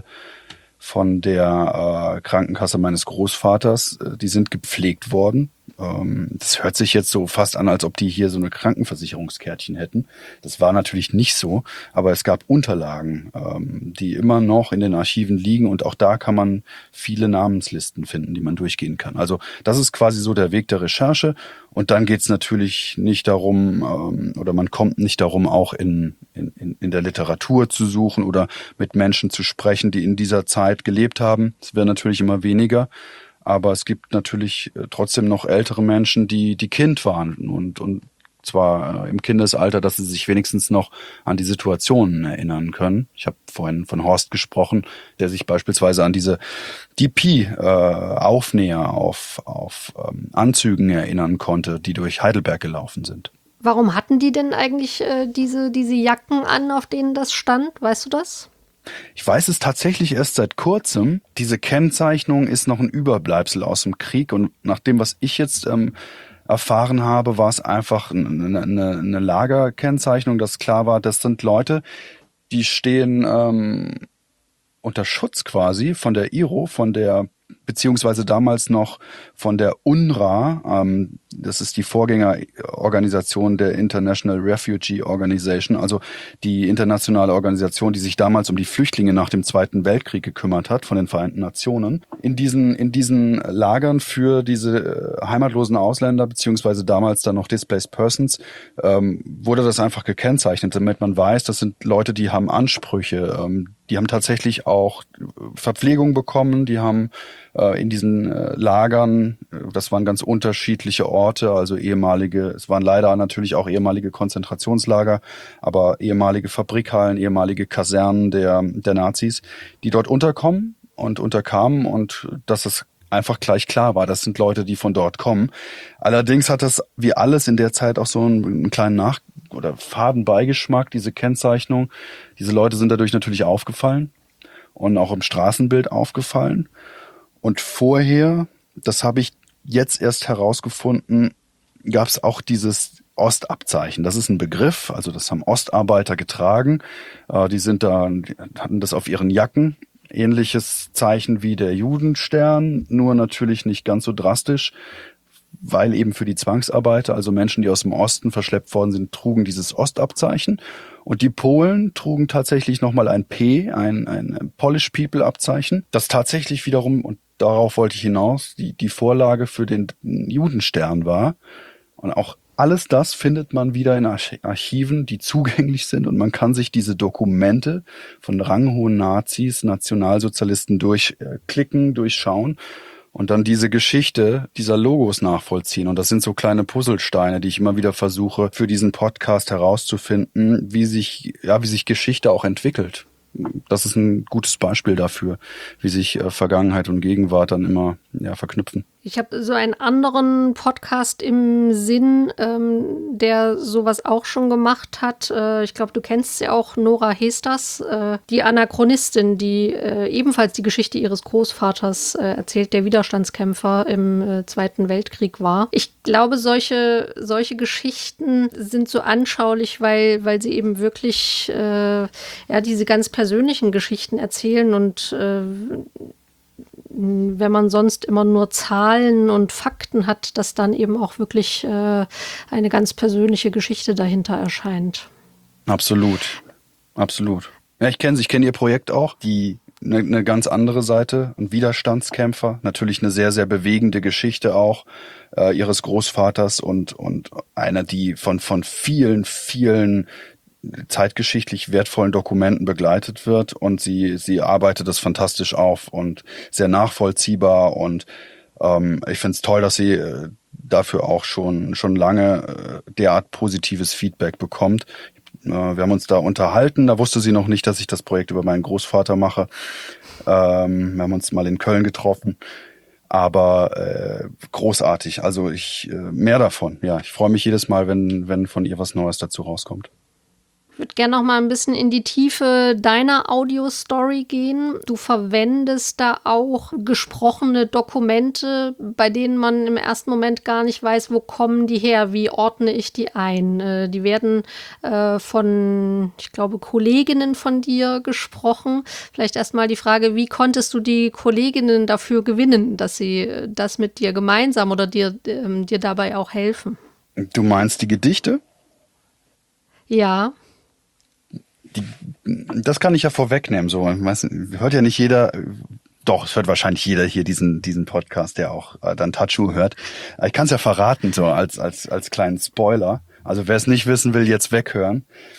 von der äh, Krankenkasse meines Großvaters, äh, die sind gepflegt worden. Ähm, das hört sich jetzt so fast an, als ob die hier so eine Krankenversicherungskärtchen hätten. Das war natürlich nicht so, aber es gab Unterlagen, ähm, die immer noch in den Archiven liegen und auch da kann man viele Namenslisten finden, die man durchgehen kann. Also das ist quasi so der Weg der Recherche und dann geht's natürlich nicht darum, ähm, oder man kommt nicht darum, auch in, in, in der Literatur zu suchen oder mit Menschen zu sprechen, die in dieser Zeit gelebt haben. Es wäre natürlich immer weniger. Aber es gibt natürlich trotzdem noch ältere Menschen, die die Kind waren und und zwar im Kindesalter, dass sie sich wenigstens noch an die Situationen erinnern können. Ich habe vorhin von Horst gesprochen, der sich beispielsweise an diese D P-Aufnäher auf auf ähm, Anzügen erinnern konnte, die durch Heidelberg gelaufen sind. Warum hatten die denn eigentlich äh, diese, diese Jacken an, auf denen das stand? Weißt du das? Ich weiß es tatsächlich erst seit kurzem. Diese Kennzeichnung ist noch ein Überbleibsel aus dem Krieg. Und nach dem, was ich jetzt ähm, erfahren habe, war es einfach eine, eine, eine Lagerkennzeichnung, dass klar war, das sind Leute, die stehen ähm, unter Schutz quasi von der I R O, von der beziehungsweise damals noch von der U N R W A, ähm, das ist die Vorgängerorganisation der International Refugee Organization, also die internationale Organisation, die sich damals um die Flüchtlinge nach dem Zweiten Weltkrieg gekümmert hat, von den Vereinten Nationen. In diesen, in diesen Lagern für diese heimatlosen Ausländer, beziehungsweise damals dann noch Displaced Persons, ähm, wurde das einfach gekennzeichnet, damit man weiß, das sind Leute, die haben Ansprüche, ähm, die haben tatsächlich auch Verpflegung bekommen, die haben äh, in diesen äh, Lagern, das waren ganz unterschiedliche Orte, also ehemalige, es waren leider natürlich auch ehemalige Konzentrationslager, aber ehemalige Fabrikhallen, ehemalige Kasernen der, der Nazis, die dort unterkommen und unterkamen und dass es einfach gleich klar war, das sind Leute, die von dort kommen. Allerdings hat das wie alles in der Zeit auch so einen, einen kleinen Nach- oder Fadenbeigeschmack, diese Kennzeichnung. Diese Leute sind dadurch natürlich aufgefallen und auch im Straßenbild aufgefallen. Und vorher, das habe ich jetzt erst herausgefunden, gab es auch dieses Ostabzeichen. Das ist ein Begriff, also das haben Ostarbeiter getragen. Äh, die sind da, hatten das auf ihren Jacken. Ähnliches Zeichen wie der Judenstern, nur natürlich nicht ganz so drastisch, weil eben für die Zwangsarbeiter, also Menschen, die aus dem Osten verschleppt worden sind, trugen dieses Ostabzeichen. Und die Polen trugen tatsächlich nochmal ein P, ein, ein Polish People Abzeichen, das tatsächlich wiederum, und darauf wollte ich hinaus, die, die Vorlage für den Judenstern war. Und auch alles das findet man wieder in Archiven, die zugänglich sind, und man kann sich diese Dokumente von ranghohen Nazis, Nationalsozialisten durchklicken, durchschauen und dann diese Geschichte dieser Logos nachvollziehen. Und das sind so kleine Puzzlesteine, die ich immer wieder versuche, für diesen Podcast herauszufinden, wie sich, ja, wie sich Geschichte auch entwickelt. Das ist ein gutes Beispiel dafür, wie sich äh, Vergangenheit und Gegenwart dann immer ja, verknüpfen. Ich habe so einen anderen Podcast im Sinn, ähm, der sowas auch schon gemacht hat. Äh, ich glaube, du kennst sie auch, Nora Hesters, äh, die Anachronistin, die äh, ebenfalls die Geschichte ihres Großvaters äh, erzählt, der Widerstandskämpfer im äh, Zweiten Weltkrieg war. Ich glaube, solche, solche Geschichten sind so anschaulich, weil, weil sie eben wirklich äh, ja, diese ganz persönlichen Geschichten erzählen und äh, wenn man sonst immer nur Zahlen und Fakten hat, dass dann eben auch wirklich äh, eine ganz persönliche Geschichte dahinter erscheint. Absolut, absolut. Ja, ich kenne sie, ich kenne ihr Projekt auch, die eine, eine ganz andere Seite, ein Widerstandskämpfer, natürlich eine sehr, sehr bewegende Geschichte auch äh, ihres Großvaters und und einer, die von von vielen, vielen zeitgeschichtlich wertvollen Dokumenten begleitet wird, und sie sie arbeitet das fantastisch auf und sehr nachvollziehbar, und ähm, ich finde es toll, dass sie äh, dafür auch schon schon lange äh, derart positives Feedback bekommt. Äh, wir haben uns da unterhalten, da wusste sie noch nicht, dass ich das Projekt über meinen Großvater mache. Ähm, wir haben uns mal in Köln getroffen. Aber äh, großartig, also ich äh, mehr davon. Ja, ich freue mich jedes Mal, wenn wenn von ihr was Neues dazu rauskommt. Ich würde gerne noch mal ein bisschen in die Tiefe deiner Audio-Story gehen. Du verwendest da auch gesprochene Dokumente, bei denen man im ersten Moment gar nicht weiß, wo kommen die her, wie ordne ich die ein. Äh, die werden äh, von, ich glaube, Kolleginnen von dir gesprochen. Vielleicht erstmal die Frage, wie konntest du die Kolleginnen dafür gewinnen, dass sie das mit dir gemeinsam oder dir, ähm, dir dabei auch helfen? Du meinst die Gedichte? Ja. Die, das kann ich ja vorwegnehmen. So, weiß, hört ja nicht jeder. Doch, es hört wahrscheinlich jeder hier diesen diesen Podcast, der auch äh, dann Tattoo hört. Ich kann es ja verraten, so als als als kleinen Spoiler. Also wer es nicht wissen will, jetzt weghören.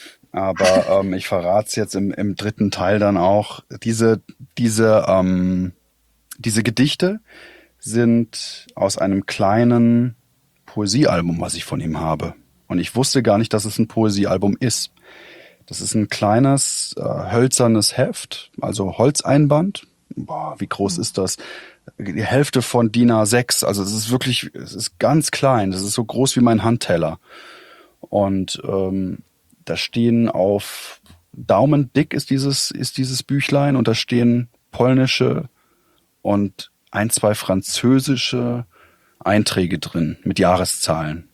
Aber ähm, ich verrate es jetzt im im dritten Teil dann auch. Diese diese ähm, diese Gedichte sind aus einem kleinen Poesiealbum, was ich von ihm habe. Und ich wusste gar nicht, dass es ein Poesiealbum ist. Das ist ein kleines, äh, hölzernes Heft, also Holzeinband. Boah, wie groß ist das? Die Hälfte von D I N A sechs, also es ist wirklich, es ist ganz klein, das ist so groß wie mein Handteller. Und ähm, da stehen auf Daumendick ist dieses, ist dieses Büchlein, und da stehen polnische und ein, zwei französische Einträge drin mit Jahreszahlen.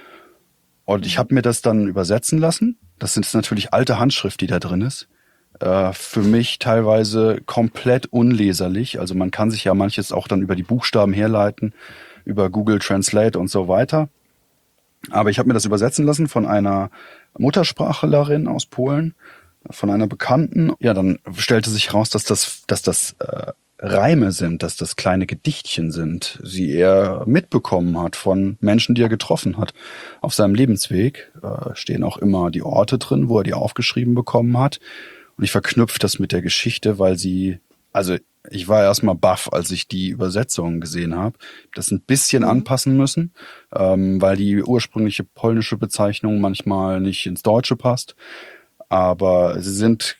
Und ich habe mir das dann übersetzen lassen. Das ist natürlich alte Handschrift, die da drin ist. Äh, für mich teilweise komplett unleserlich. Also man kann sich ja manches auch dann über die Buchstaben herleiten, über Google Translate und so weiter. Aber ich habe mir das übersetzen lassen von einer Muttersprachlerin aus Polen, von einer Bekannten. Ja, dann stellte sich raus, dass das, dass das äh, Reime sind, dass das kleine Gedichtchen sind, die er mitbekommen hat von Menschen, die er getroffen hat. Auf seinem Lebensweg äh, stehen auch immer die Orte drin, wo er die aufgeschrieben bekommen hat. Und ich verknüpfe das mit der Geschichte, weil sie, also ich war erstmal baff, als ich die Übersetzung gesehen habe. Das ein bisschen anpassen müssen, ähm, weil die ursprüngliche polnische Bezeichnung manchmal nicht ins Deutsche passt. Aber sie sind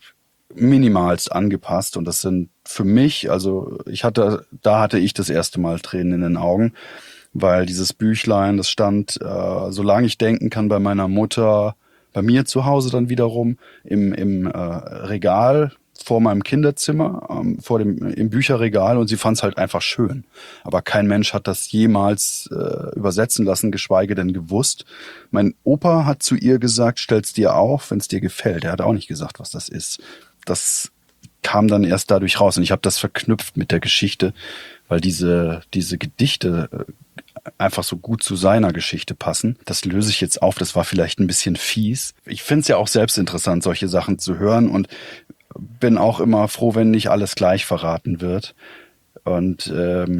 minimalst angepasst, und das sind für mich, also ich hatte, da hatte ich das erste Mal Tränen in den Augen, weil dieses Büchlein, das stand, äh, solange ich denken kann, bei meiner Mutter, bei mir zu Hause dann wiederum im im äh, Regal vor meinem Kinderzimmer, ähm, vor dem im Bücherregal, und sie fand es halt einfach schön. Aber kein Mensch hat das jemals äh, übersetzen lassen, geschweige denn gewusst. Mein Opa hat zu ihr gesagt, stell's dir auf, wenn es dir gefällt. Er hat auch nicht gesagt, was das ist. Das kam dann erst dadurch raus, und ich habe das verknüpft mit der Geschichte, weil diese diese Gedichte einfach so gut zu seiner Geschichte passen. Das löse ich jetzt auf, das war vielleicht ein bisschen fies. Ich finde es ja auch selbst interessant, solche Sachen zu hören, und bin auch immer froh, wenn nicht alles gleich verraten wird. Und ähm,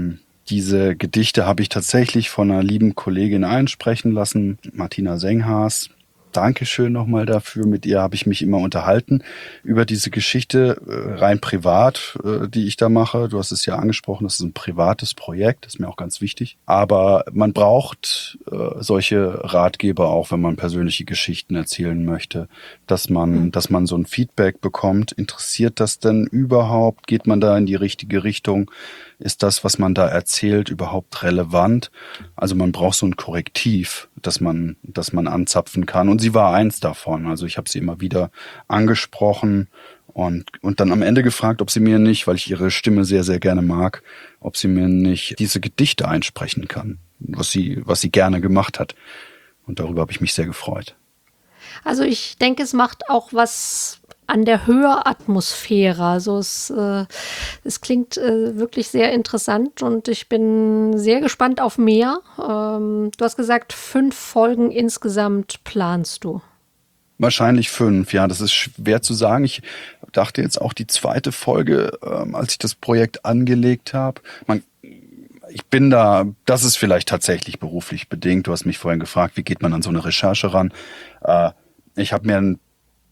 Diese Gedichte habe ich tatsächlich von einer lieben Kollegin einsprechen lassen, Martina Senghaas. Dankeschön nochmal dafür. Mit ihr habe ich mich immer unterhalten über diese Geschichte, äh, rein privat, äh, die ich da mache. Du hast es ja angesprochen, das ist ein privates Projekt, das ist mir auch ganz wichtig. Aber man braucht äh, solche Ratgeber auch, wenn man persönliche Geschichten erzählen möchte, dass man, dass man so ein Feedback bekommt. Interessiert das denn überhaupt? Geht man da in die richtige Richtung? Ist das, was man da erzählt, überhaupt relevant? Also man braucht so ein Korrektiv, das man, das man anzapfen kann. Und sie war eins davon. Also ich habe sie immer wieder angesprochen und, und dann am Ende gefragt, ob sie mir nicht, weil ich ihre Stimme sehr, sehr gerne mag, ob sie mir nicht diese Gedichte einsprechen kann, was sie, was sie gerne gemacht hat. Und darüber habe ich mich sehr gefreut. Also ich denke, es macht auch was an der Höratmosphäre. Also es, äh, es klingt äh, wirklich sehr interessant und ich bin sehr gespannt auf mehr. Ähm, du hast gesagt, fünf Folgen insgesamt planst du. Wahrscheinlich fünf, ja, das ist schwer zu sagen. Ich dachte jetzt auch die zweite Folge, ähm, als ich das Projekt angelegt habe. Man, ich bin da, das ist vielleicht tatsächlich beruflich bedingt. Du hast mich vorhin gefragt, wie geht man an so eine Recherche ran? Äh, ich habe mir einen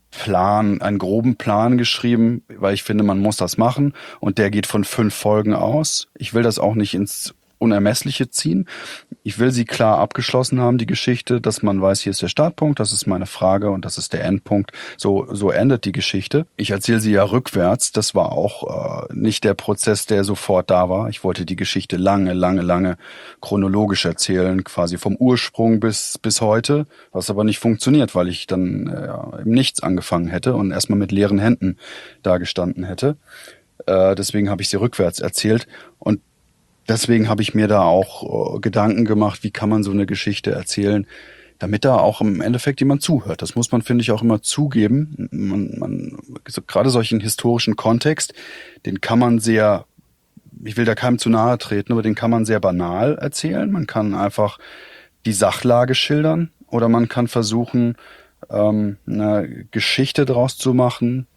Plan, einen groben Plan geschrieben, weil ich finde, man muss das machen und der geht von fünf Folgen aus. Ich will das auch nicht ins Unermessliche ziehen. Ich will sie klar abgeschlossen haben, die Geschichte, dass man weiß, hier ist der Startpunkt, das ist meine Frage und das ist der Endpunkt. So, so endet die Geschichte. Ich erzähle sie ja rückwärts. Das war auch äh, nicht der Prozess, der sofort da war. Ich wollte die Geschichte lange, lange, lange chronologisch erzählen, quasi vom Ursprung bis bis heute, was aber nicht funktioniert, weil ich dann äh, im Nichts angefangen hätte und erstmal mit leeren Händen da gestanden hätte. Äh, deswegen habe ich sie rückwärts erzählt und deswegen habe ich mir da auch äh, Gedanken gemacht, wie kann man so eine Geschichte erzählen, damit da auch im Endeffekt jemand zuhört. Das muss man, finde ich, auch immer zugeben. Man, man, so, gerade solchen historischen Kontext, den kann man sehr, ich will da keinem zu nahe treten, aber den kann man sehr banal erzählen. Man kann einfach die Sachlage schildern oder man kann versuchen, ähm, eine Geschichte draus zu machen.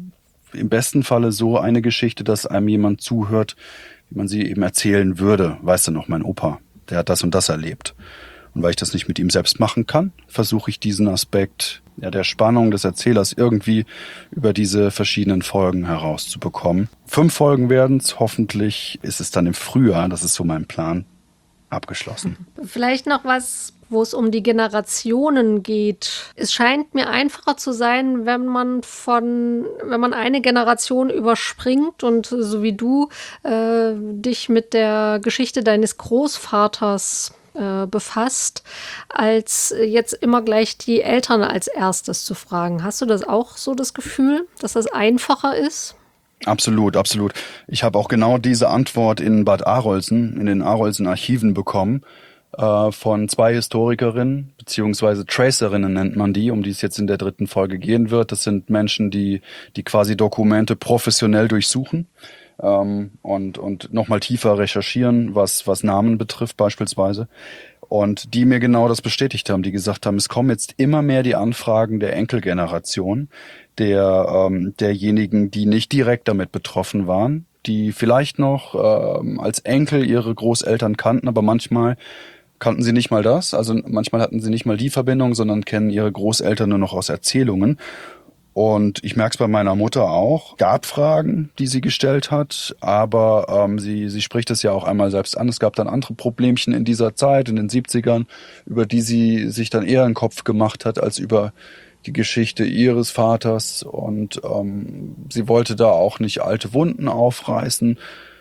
Im besten Falle so eine Geschichte, dass einem jemand zuhört, wie man sie eben erzählen würde. Weißt du noch, mein Opa, der hat das und das erlebt. Und weil ich das nicht mit ihm selbst machen kann, versuche ich diesen Aspekt ja, der Spannung des Erzählers irgendwie über diese verschiedenen Folgen herauszubekommen. Fünf Folgen werden's, hoffentlich ist es dann im Frühjahr, das ist so mein Plan, abgeschlossen. Vielleicht noch was, wo es um die Generationen geht. Es scheint mir einfacher zu sein, wenn man von, wenn man eine Generation überspringt und so wie du äh, dich mit der Geschichte deines Großvaters äh, befasst, als jetzt immer gleich die Eltern als erstes zu fragen. Hast du das auch so das Gefühl, dass das einfacher ist? Absolut, absolut. Ich habe auch genau diese Antwort in Bad Arolsen, in den Arolsen-Archiven bekommen, äh, von zwei Historikerinnen, beziehungsweise Tracerinnen nennt man die, um die es jetzt in der dritten Folge gehen wird. Das sind Menschen, die, die quasi Dokumente professionell durchsuchen, ähm, und, und nochmal tiefer recherchieren, was, was Namen betrifft beispielsweise. Und die mir genau das bestätigt haben, die gesagt haben, es kommen jetzt immer mehr die Anfragen der Enkelgeneration, der ähm, derjenigen, die nicht direkt damit betroffen waren, die vielleicht noch ähm, als Enkel ihre Großeltern kannten, aber manchmal kannten sie nicht mal das. Also manchmal hatten sie nicht mal die Verbindung, sondern kennen ihre Großeltern nur noch aus Erzählungen. Und ich merke es bei meiner Mutter auch. Gab Fragen, die sie gestellt hat, aber ähm, sie, sie spricht es ja auch einmal selbst an. Es gab dann andere Problemchen in dieser Zeit, in den siebzigern, über die sie sich dann eher einen Kopf gemacht hat, als über die Geschichte ihres Vaters. Und ähm, sie wollte da auch nicht alte Wunden aufreißen.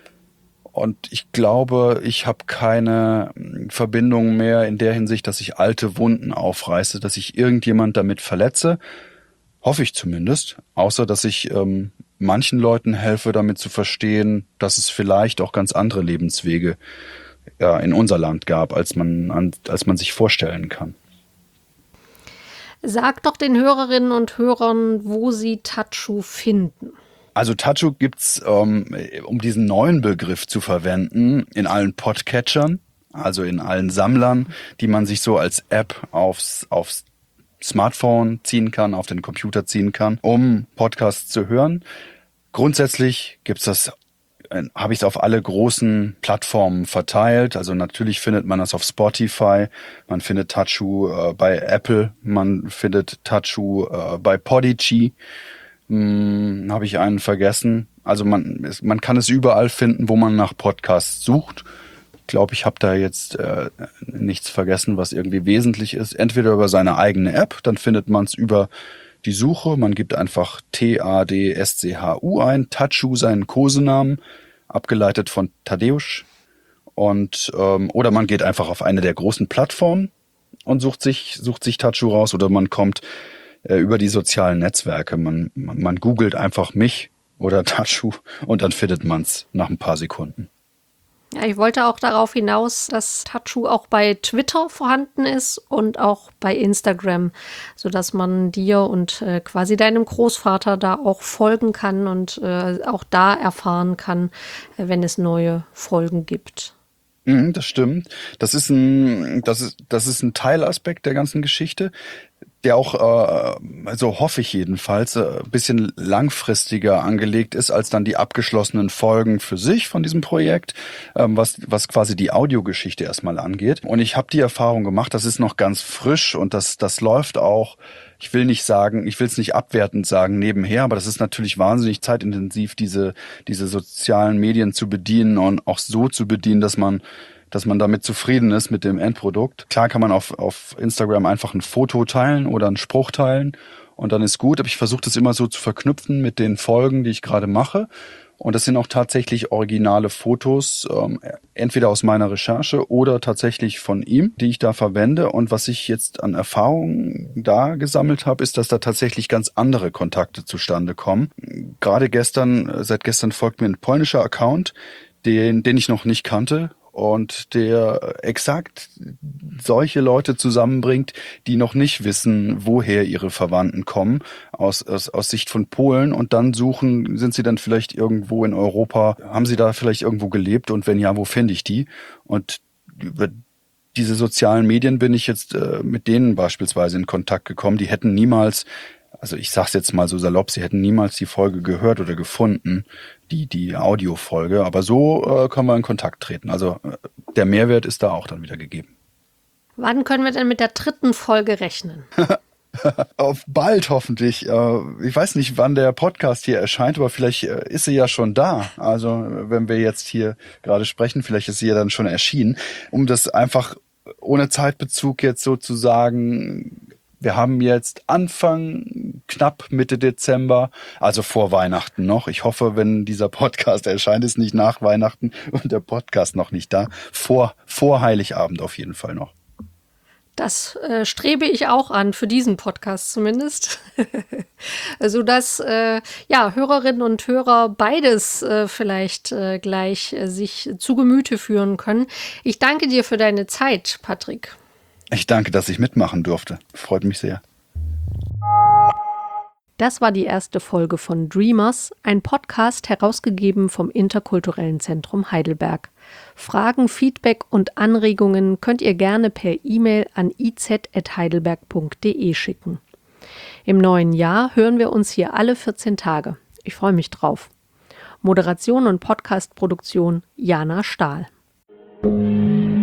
Und ich glaube, ich habe keine Verbindung mehr in der Hinsicht, dass ich alte Wunden aufreiße, dass ich irgendjemand damit verletze. Hoffe ich zumindest, außer dass ich ähm, manchen Leuten helfe, damit zu verstehen, dass es vielleicht auch ganz andere Lebenswege ja, in unser Land gab, als man, an, als man sich vorstellen kann. Sag doch den Hörerinnen und Hörern, wo sie Tatschu finden. Also Tatschu gibt's, ähm, um diesen neuen Begriff zu verwenden, in allen Podcatchern, also in allen Sammlern, die man sich so als App aufs, aufs Smartphone ziehen kann, auf den Computer ziehen kann, um Podcasts zu hören. Grundsätzlich gibt's das äh, habe ich es auf alle großen Plattformen verteilt. Also natürlich findet man das auf Spotify, man findet Tattoo äh, bei Apple, man findet Tattoo äh, bei Podigy. Hm, habe ich einen vergessen. Also man, es, man kann es überall finden, wo man nach Podcasts sucht. Ich glaube, ich habe da jetzt äh, nichts vergessen, was irgendwie wesentlich ist. Entweder über seine eigene App, dann findet man es über die Suche. Man gibt einfach T A D S C H U ein, Tattoo seinen Kosenamen, abgeleitet von Tadeusz. Und ähm, oder man geht einfach auf eine der großen Plattformen und sucht sich sucht sich Tattoo raus, oder man kommt äh, über die sozialen Netzwerke. Man, man man googelt einfach mich oder Tattoo und dann findet man's nach ein paar Sekunden. Ja, ich wollte auch darauf hinaus, dass Tattoo auch bei Twitter vorhanden ist und auch bei Instagram, sodass man dir und äh, quasi deinem Großvater da auch folgen kann und äh, auch da erfahren kann, äh, wenn es neue Folgen gibt. Mhm, das stimmt. Das ist ein, das ist, das ist ein Teilaspekt der ganzen Geschichte, der auch, äh, so hoffe ich jedenfalls, äh, ein bisschen langfristiger angelegt ist als dann die abgeschlossenen Folgen für sich von diesem Projekt, ähm, was, was quasi die Audiogeschichte erstmal angeht. Und ich habe die Erfahrung gemacht, das ist noch ganz frisch und das, das läuft auch. Ich will nicht sagen, ich will es nicht abwertend sagen nebenher, aber das ist natürlich wahnsinnig zeitintensiv, diese, diese sozialen Medien zu bedienen und auch so zu bedienen, dass man dass man damit zufrieden ist mit dem Endprodukt. Klar kann man auf, auf Instagram einfach ein Foto teilen oder einen Spruch teilen und dann ist gut, aber ich versuche das immer so zu verknüpfen mit den Folgen, die ich gerade mache. Und das sind auch tatsächlich originale Fotos, ähm, entweder aus meiner Recherche oder tatsächlich von ihm, die ich da verwende. Und was ich jetzt an Erfahrungen da gesammelt habe, ist, dass da tatsächlich ganz andere Kontakte zustande kommen. Gerade gestern, seit gestern folgt mir ein polnischer Account, den, den ich noch nicht kannte. Und der exakt solche Leute zusammenbringt, die noch nicht wissen, woher ihre Verwandten kommen, aus, aus, aus Sicht von Polen. Und dann suchen, sind sie dann vielleicht irgendwo in Europa, haben sie da vielleicht irgendwo gelebt? Und wenn ja, wo finde ich die? Und über diese sozialen Medien bin ich jetzt äh, mit denen beispielsweise in Kontakt gekommen. Die hätten niemals, also ich sag's jetzt mal so salopp, sie hätten niemals die Folge gehört oder gefunden, die die Audiofolge. Aber so äh, können wir in Kontakt treten. Also äh, der Mehrwert ist da auch dann wieder gegeben. Wann können wir denn mit der dritten Folge rechnen? Auf bald hoffentlich. Äh, ich weiß nicht, wann der Podcast hier erscheint, aber vielleicht äh, ist sie ja schon da. Also wenn wir jetzt hier gerade sprechen, vielleicht ist sie ja dann schon erschienen. Um das einfach ohne Zeitbezug jetzt sozusagen, wir haben jetzt Anfang, knapp Mitte Dezember, also vor Weihnachten noch. Ich hoffe, wenn dieser Podcast erscheint, ist nicht nach Weihnachten und der Podcast noch nicht da. Vor, vor Heiligabend auf jeden Fall noch. Das äh, strebe ich auch an, für diesen Podcast zumindest, sodass äh, ja, Hörerinnen und Hörer beides äh, vielleicht äh, gleich äh, sich zu Gemüte führen können. Ich danke dir für deine Zeit, Patrick. Ich danke, dass ich mitmachen durfte. Freut mich sehr. Das war die erste Folge von Dreamers, ein Podcast herausgegeben vom Interkulturellen Zentrum Heidelberg. Fragen, Feedback und Anregungen könnt ihr gerne per E-Mail an i z at heidelberg punkt d e schicken. Im neuen Jahr hören wir uns hier alle vierzehn Tage. Ich freue mich drauf. Moderation und Podcastproduktion Jana Stahl.